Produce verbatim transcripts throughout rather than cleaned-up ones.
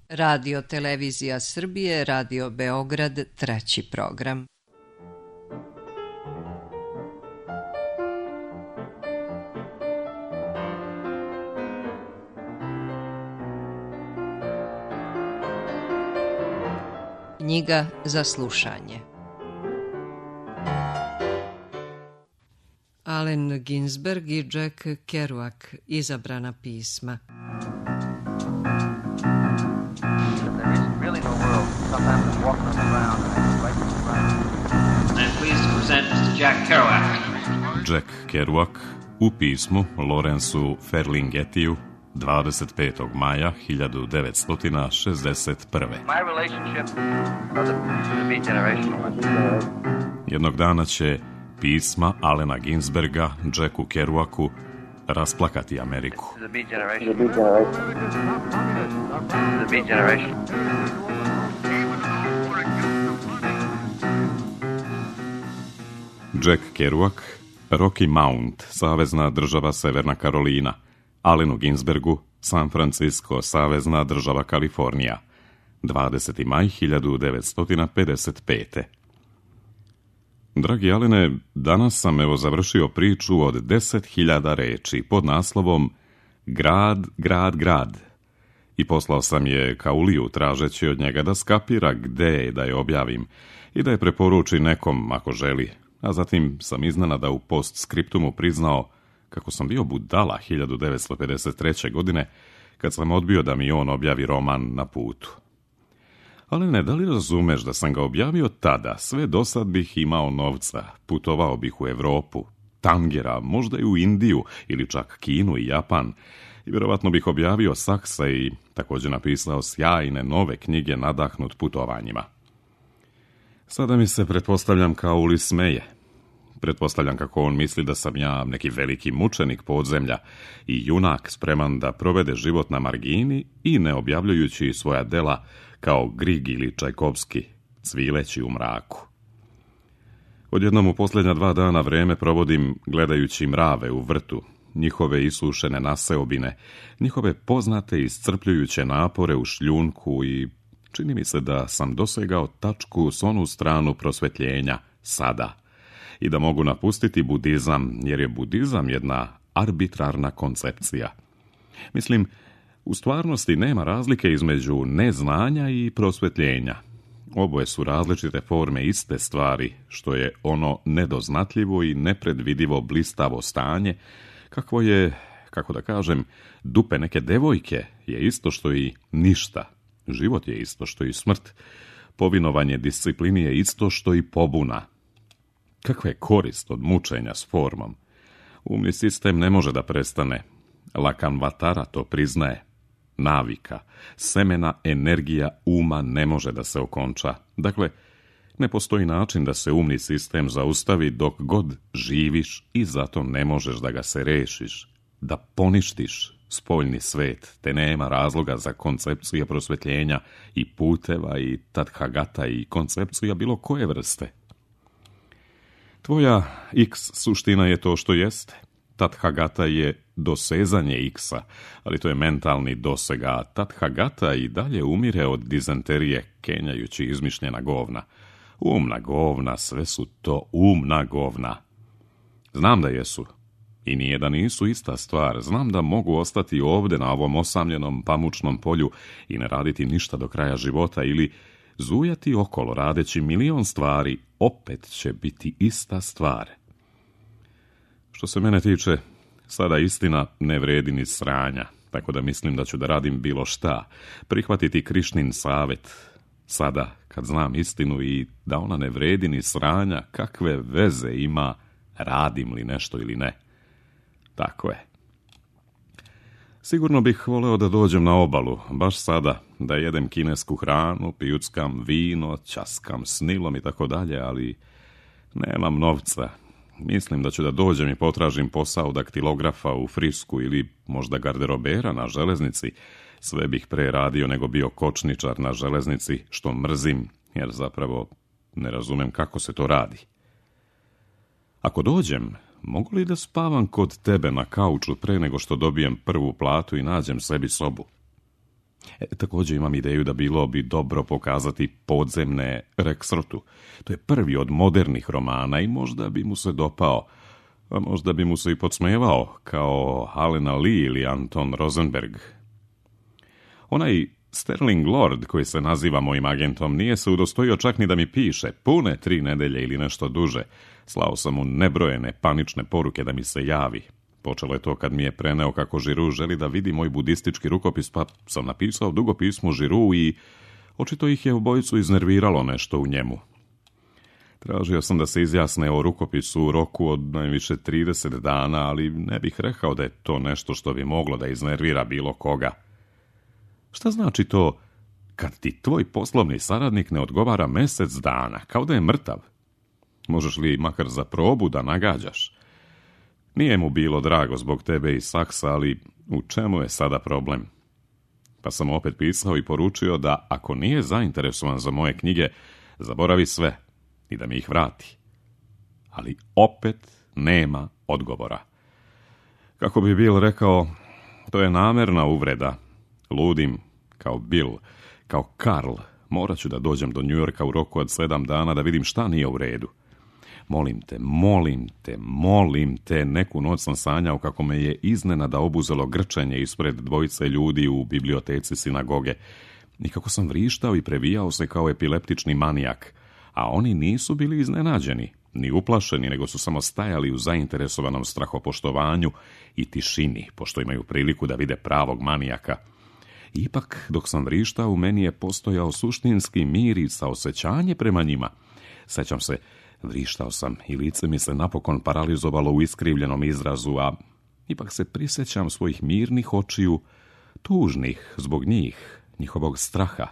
Radio Televizija Srbije, Radio Beograd, treći program. Knjiga za slušanje. Allen Ginsberg i Jack Kerouac, izabrana pisma. Jack Kerouac u pismu Lawrenceu Ferlinghettiju dvadeset petog maja hiljadu devetsto šezdeset prve. Jednog dana će pisma Allena Ginsberga Jacku Kerouacu rasplakati Ameriku. Jack Kerouac, Rocky Mount, savezna država Severna Karolina, Allenu Ginsbergu, San Francisco, savezna država Kalifornija, dvadeseti maj hiljadu devetsto pedeset pete. Dragi Alene, danas sam evo završio priču od deset hiljada reči pod naslovom Grad, grad, grad. I poslao sam je Kauliju tražeći od njega da skapira gde je da je objavim i da je preporuči nekom ako želi. A zatim sam iznenada u postskriptumu priznao kako sam bio budala hiljadu devetsto pedeset treće. godine kad sam odbio da mi on objavi roman Na putu. Ali ne, da li razumeš da sam ga objavio tada, sve dosad bih imao novca, putovao bih u Evropu, Tangera, možda i u Indiju ili čak Kinu i Japan i vjerovatno bih objavio Saksa i također napisao sjajne nove knjige nadahnut putovanjima. Sada mi se, pretpostavljam, Kauli smeje. Pretpostavljam kako on misli da sam ja neki veliki mučenik podzemlja i junak spreman da provede život na margini i ne objavljujući svoja dela kao Grieg ili Čajkovski, cvileći u mraku. Odjednom u posljednja dva dana vreme provodim gledajući mrave u vrtu, njihove isušene naseobine, njihove poznate iscrpljujuće napore u šljunku i čini mi se da sam dosegao tačku s onu stranu prosvetljenja, sada, i da mogu napustiti budizam, jer je budizam jedna arbitrarna koncepcija. Mislim, u stvarnosti nema razlike između neznanja i prosvetljenja. Oboje su različite forme iste stvari, što je ono nedoznatljivo i nepredvidivo blistavo stanje, kakvo je, kako da kažem, dupe neke devojke je isto što i ništa. Život je isto što i smrt. Povinovanje disciplini je isto što i pobuna. Kakva je korist od mučenja s formom? Umni sistem ne može da prestane. Lacan Vatara to priznaje. Navika, semena energija uma ne može da se okonča. Dakle, ne postoji način da se umni sistem zaustavi dok god živiš i zato ne možeš da ga se rešiš, da poništiš spoljni svet, te nema razloga za koncepcije prosvetljenja i puteva i tathagata i koncepcija bilo koje vrste. Tvoja X suština je to što jeste. Tathagata je dosezanje X-a, ali to je mentalni doseg, a Tathagata i dalje umire od dizenterije kenjajući izmišljena govna. Umna govna, sve su to umna govna. Znam da jesu. I nije da nisu ista stvar. Znam da mogu ostati ovdje na ovom osamljenom pamučnom polju i ne raditi ništa do kraja života ili zujati okolo radeći milion stvari, opet će biti ista stvar. Što se mene tiče, sada istina ne vredi ni sranja, tako da mislim da ću da radim bilo šta, prihvatiti Krišnin savjet. Sada, kad znam istinu i da ona ne vredi ni sranja, kakve veze ima, radim li nešto ili ne. Tako je. Sigurno bih voleo da dođem na obalu, baš sada, da jedem kinesku hranu, pijuckam vino, ćaskam s Nilom i tako dalje, ali nemam novca. Mislim da ću da dođem i potražim posao daktilografa u Frisku ili možda garderobera na železnici. Sve bih pre radio nego bio kočničar na železnici, što mrzim, jer zapravo ne razumem kako se to radi. Ako dođem, mogu li da spavam kod tebe na kauču pre nego što dobijem prvu platu i nađem sebi sobu? E, također imam ideju da bilo bi dobro pokazati Podzemne Rexrotu. To je prvi od modernih romana i možda bi mu se dopao, a možda bi mu se i podsmevao, kao Helena Lee ili Anton Rosenberg. Onaj Sterling Lord, koji se naziva mojim agentom, nije se udostojio čak ni da mi piše. Pune tri nedelje ili nešto duže. Slao sam mu nebrojene panične poruke da mi se javi. Počelo je to kad mi je preneo kako Žiru želi da vidi moj budistički rukopis, pa sam napisao dugo pismo Žiru i očito ih je obojicu iznerviralo nešto u njemu. Tražio sam da se izjasne o rukopisu u roku od najviše trideset dana, ali ne bih rekao da je to nešto što bi moglo da iznervira bilo koga. Šta znači to kad ti tvoj poslovni saradnik ne odgovara mjesec dana, kao da je mrtav? Možeš li makar za probu da nagađaš? Nije mu bilo drago zbog tebe i Saksa, ali u čemu je sada problem? Pa sam opet pisao i poručio da ako nije zainteresovan za moje knjige, zaboravi sve i da mi ih vrati. Ali opet nema odgovora. Kako bi Bill rekao, to je namerna uvreda. Ludim, kao Bill, kao Karl, morat ću da dođem do New Yorka u roku od sedam dana da vidim šta nije u redu. Molim te, molim te, molim te, neku noć sam sanjao kako me je iznenada obuzelo grčenje ispred dvojice ljudi u biblioteci sinagoge i kako sam vrištao i previjao se kao epileptični manijak, a oni nisu bili iznenađeni, ni uplašeni, nego su samo stajali u zainteresovanom strahopoštovanju i tišini, pošto imaju priliku da vide pravog manijaka. Ipak, dok sam vrištao, u meni je postojao suštinski mir i saosećanje prema njima. Sećam se, vrištao sam i lice mi se napokon paralizovalo u iskrivljenom izrazu, a ipak se prisjećam svojih mirnih očiju, tužnih zbog njih, njihovog straha.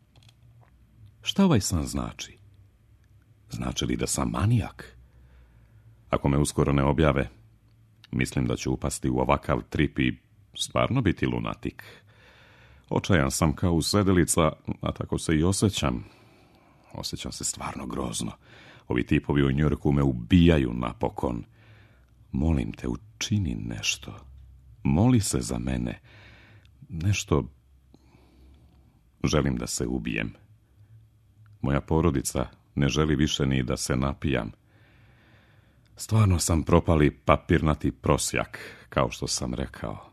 Šta ovaj san znači? Znači li da sam manijak? Ako me uskoro ne objave, mislim da ću upasti u ovakav trip i stvarno biti lunatik. Očajan sam kao usedelica, a tako se i osjećam. Osjećam se stvarno grozno. Ovi tipovi u Njujorku me ubijaju napokon. Molim te, učini nešto. Moli se za mene. Nešto... Želim da se ubijem. Moja porodica ne želi više ni da se napijam. Stvarno sam propali papirnati prosjak, kao što sam rekao.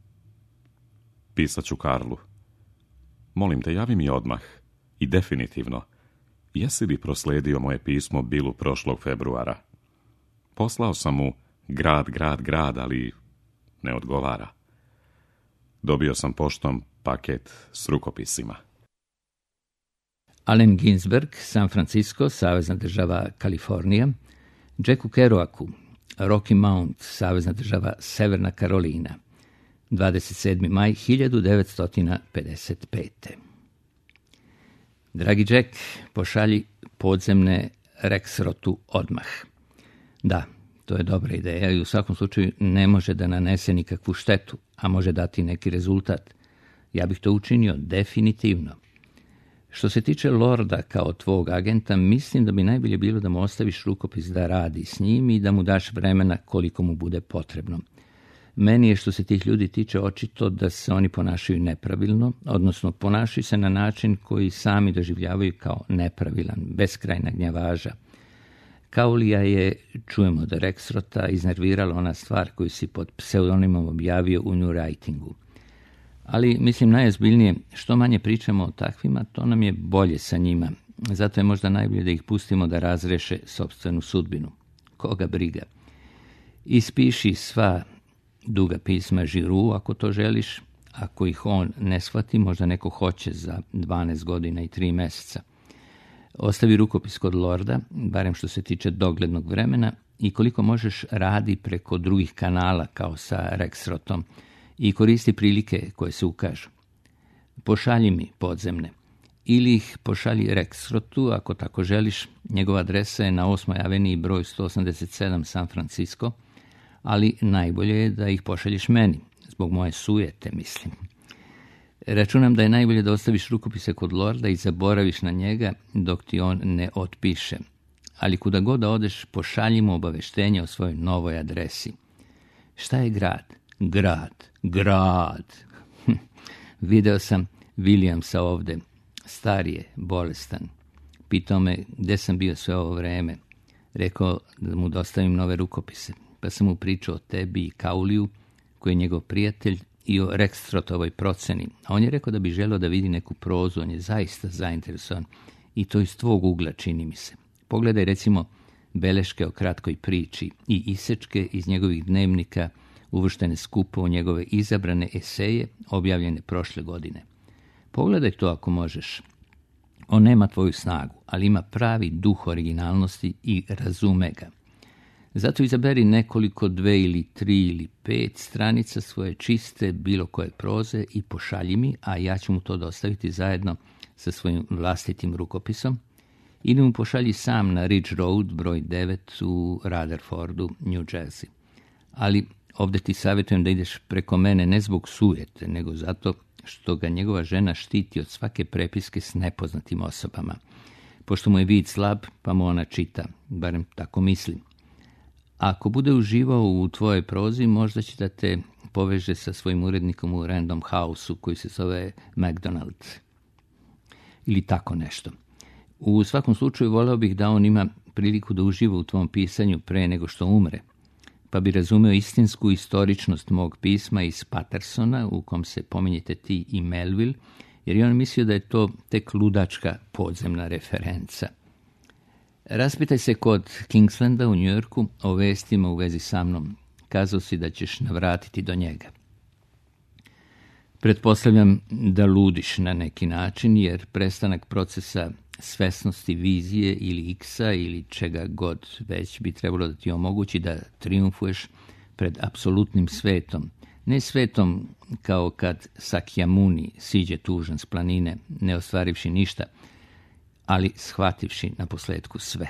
Pisat ću Karlu. Molim te, javi mi odmah. I definitivno. Jesi li prosledio moje pismo Billu prošlog februara? Poslao sam mu grad, grad, grad, ali ne odgovara. Dobio sam poštom paket s rukopisima. Allen Ginsberg, San Francisco, savezna država Kalifornija. Jacku Kerouacu, Rocky Mount, savezna država Severna Karolina. dvadeset sedmi maj hiljadu devetsto pedeset pete. Dragi Jack, pošalji Podzemne Rexrotu odmah. Da, to je dobra ideja i u svakom slučaju ne može da nanese nikakvu štetu, a može dati neki rezultat. Ja bih to učinio definitivno. Što se tiče Lorda kao tvog agenta, mislim da bi najbolje bilo da mu ostaviš rukopis da radi s njim i da mu daš vremena koliko mu bude potrebno. Meni je što se tih ljudi tiče očito da se oni ponašaju nepravilno, odnosno ponašaju se na način koji sami doživljavaju kao nepravilan, beskrajna gnjavaža. Kaulija je, čujemo od Rexrota, iznervirala ona stvar koju si pod pseudonimom objavio u New Writingu. Ali, mislim, najozbiljnije, što manje pričamo o takvima, to nam je bolje sa njima. Zato je možda najbolje da ih pustimo da razreše sopstvenu sudbinu. Koga briga? Ispiši sva duga pisma Žiru, ako to želiš. Ako ih on ne shvati, možda neko hoće za dvanaest godina i tri mjeseca. Ostavi rukopis kod Lorda, barem što se tiče doglednog vremena, i koliko možeš radi preko drugih kanala, kao sa Rexrotom, i koristi prilike koje se ukažu. Pošalji mi Podzemne. Ili ih pošalji Rexrotu, ako tako želiš. Njegova adresa je na osmoj aveniji broj sto osamdeset sedam San Francisco, ali najbolje je da ih pošalješ meni, zbog moje sujete, mislim. Računam da je najbolje da ostaviš rukopise kod Lorda i zaboraviš na njega dok ti on ne otpiše. Ali kuda god da odeš, pošalji mu obaveštenje o svojoj novoj adresi. Šta je grad? Grad, grad. Video sam, Williamsa ovde. Star je, bolestan. Pitao me gde sam bio sve ovo vreme. Rekao da mu dostavim nove rukopise. Pa sam mu pričao o tebi i Kauliju, koji je njegov prijatelj, i o Rextrotovoj proceni. A on je rekao da bi želeo da vidi neku prozu. On je zaista zainteresovan. I to iz tvog ugla, čini mi se. Pogledaj recimo beleške o kratkoj priči i isečke iz njegovih dnevnika, uvrštene skupo u njegove izabrane eseje, objavljene prošle godine. Pogledaj to ako možeš. On nema tvoju snagu, ali ima pravi duh originalnosti i razume ga. Zato izaberi nekoliko, dve ili tri ili pet stranica svoje čiste bilo koje proze i pošalji mi, a ja ću mu to dostaviti zajedno sa svojim vlastitim rukopisom, ili mu pošalji sam na Ridge Road, broj devet u Rutherfordu, New Jersey. Ali ovdje ti savjetujem da ideš preko mene ne zbog sujete, nego zato što ga njegova žena štiti od svake prepiske s nepoznatim osobama. Pošto mu je vid slab, pa mu ona čita, barem tako mislim. Ako bude uživao u tvojoj prozi, možda će da te poveže sa svojim urednikom u Random House-u koji se zove McDonald. Ili tako nešto. U svakom slučaju voleo bih da on ima priliku da uživa u tvom pisanju pre nego što umre, pa bi razumeo istinsku istoričnost mog pisma iz Patersona, u kom se pominjete ti i Melville, jer je on mislio da je to tek ludačka podzemna referenca. Raspitaj se kod Kingslanda u Njujorku o vestima u vezi sa mnom. Kazao si da ćeš navratiti do njega. Pretpostavljam da ludiš na neki način, jer prestanak procesa svesnosti vizije ili iksa ili čega god već bi trebalo da ti omogući da triumfuješ pred apsolutnim svetom. Ne svetom kao kad Sakyamuni siđe tužan s planine, ne ostvarivši ništa, ali shvativši na posledku sve.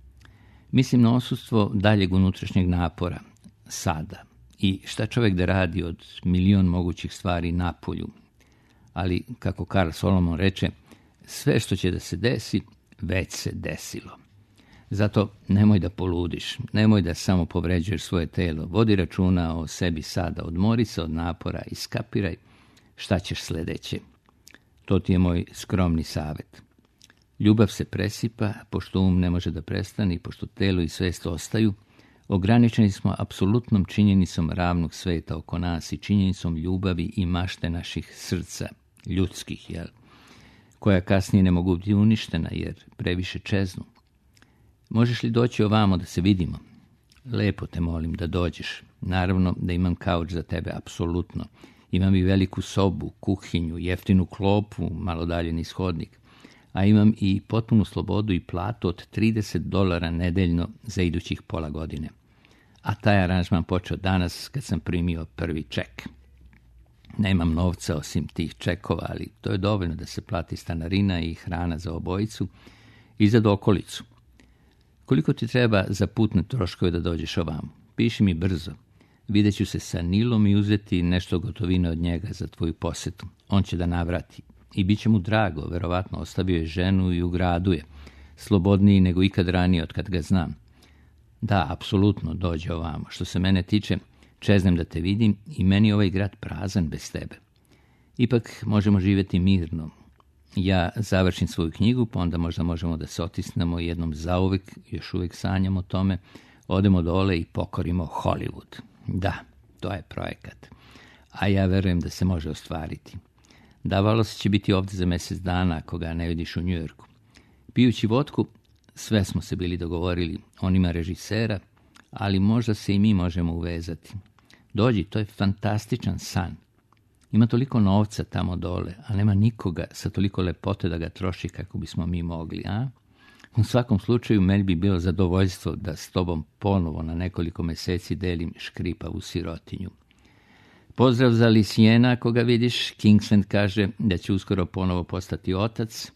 Mislim na odsustvo daljeg unutrašnjeg napora, sada, i šta čovjek da radi od milion mogućih stvari napolju. Ali, kako Karl Solomon reče, sve što će da se desi, već se desilo. Zato nemoj da poludiš, nemoj da samo povređuješ svoje telo, vodi računa o sebi sada, odmori se od napora i skapiraj šta ćeš sledeće. To ti je moj skromni savjet. Ljubav se presipa, pošto um ne može da prestane i pošto telo i svest ostaju, ograničeni smo apsolutnom činjenicom ravnog sveta oko nas i činjenicom ljubavi i mašte naših srca, ljudskih, jel? Koja kasnije ne mogu biti uništena jer previše čeznu. Možeš li doći ovamo da se vidimo? Lepo te molim da dođeš. Naravno da imam kauč za tebe, apsolutno. Imam i veliku sobu, kuhinju, jeftinu klopu, malo dalje niz hodnik. A imam i potpunu slobodu i platu od trideset dolara nedeljno za idućih pola godine. A taj aranžman počeo danas kad sam primio prvi ček. Nemam novca osim tih čekova, ali to je dovoljno da se plati stanarina i hrana za obojicu i za dokolicu. Koliko ti treba za putne troškove da dođeš ovamo? Piši mi brzo. Vidjet ću se sa Nilom i uzeti nešto gotovine od njega za tvoju posetu. On će da navrati. I bit će mu drago, verovatno ostavio je ženu i u gradu je. Slobodniji nego ikad ranije od kad ga znam. Da, apsolutno, dođe ovamo. Što se mene tiče, čeznem da te vidim i meni je ovaj grad prazan bez tebe. Ipak možemo živjeti mirno. Ja završim svoju knjigu, pa onda možda možemo da se otisnemo jednom zauvek, još uvijek sanjamo o tome, odemo dole i pokorimo Hollywood. Da, to je projekat. A ja verujem da se može ostvariti. Davalo se će biti ovdje za mjesec dana ako ga ne vidiš u Njujorku. Pijući vodku, sve smo se bili dogovorili. On ima režisera, ali možda se i mi možemo uvezati. Dođi, to je fantastičan san. Ima toliko novca tamo dole, a nema nikoga sa toliko lepote da ga troši kako bismo mi mogli, a? U svakom slučaju, meni bi bilo zadovoljstvo da s tobom ponovo na nekoliko mjeseci delim škripavu sirotinju. Pozdrav za Lisijena, ako ga vidiš. Kingsland kaže da će uskoro ponovo postati otac.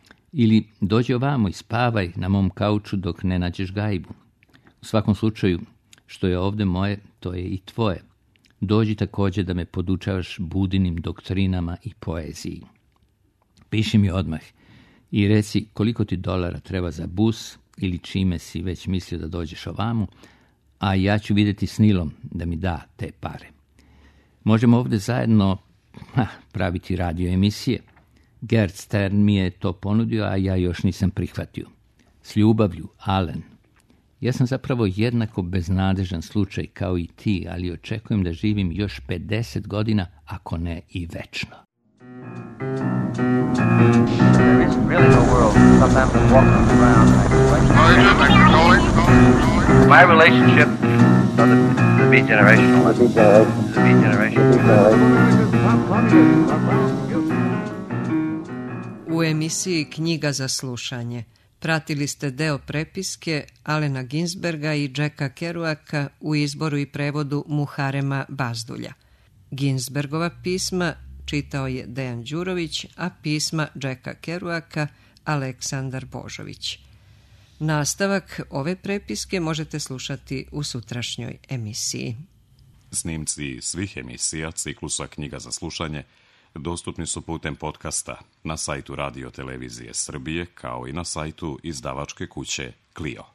Ili dođi ovamo i spavaj na mom kauču dok ne nađeš gajbu. U svakom slučaju, što je ovdje moje, to je i tvoje. Dođi također da me podučavaš budinim doktrinama i poeziji. Piši mi odmah i reci koliko ti dolara treba za bus ili čime si već mislio da dođeš ovamo, a ja ću vidjeti s Nilom da mi da te pare. Možemo ovdje zajedno ha, praviti radio emisije. Gerd Stern mi je to ponudio, a ja još nisam prihvatio. S ljubavlju, Alen. Ja sam zapravo jednako beznadežan slučaj kao i ti, ali očekujem da živim još pedeset godina, ako ne i večno. There isn't really no world. Sometimes I'm walking around like my relationship so the, the beat generational. The beat generation. U emisiji Knjiga za slušanje pratili ste deo prepiske Alena Ginsberga i Jacka Kerouaka u izboru i prevodu Muharema Bazdulja. Ginsbergova pisma čitao je Dejan Đurović, a pisma Jacka Kerouaka Aleksandar Božović. Nastavak ove prepiske možete slušati u sutrašnjoj emisiji. Snimci svih emisija ciklusa Knjiga za slušanje dostupni su putem podcasta na sajtu Radio Televizije Srbije kao i na sajtu izdavačke kuće Clio.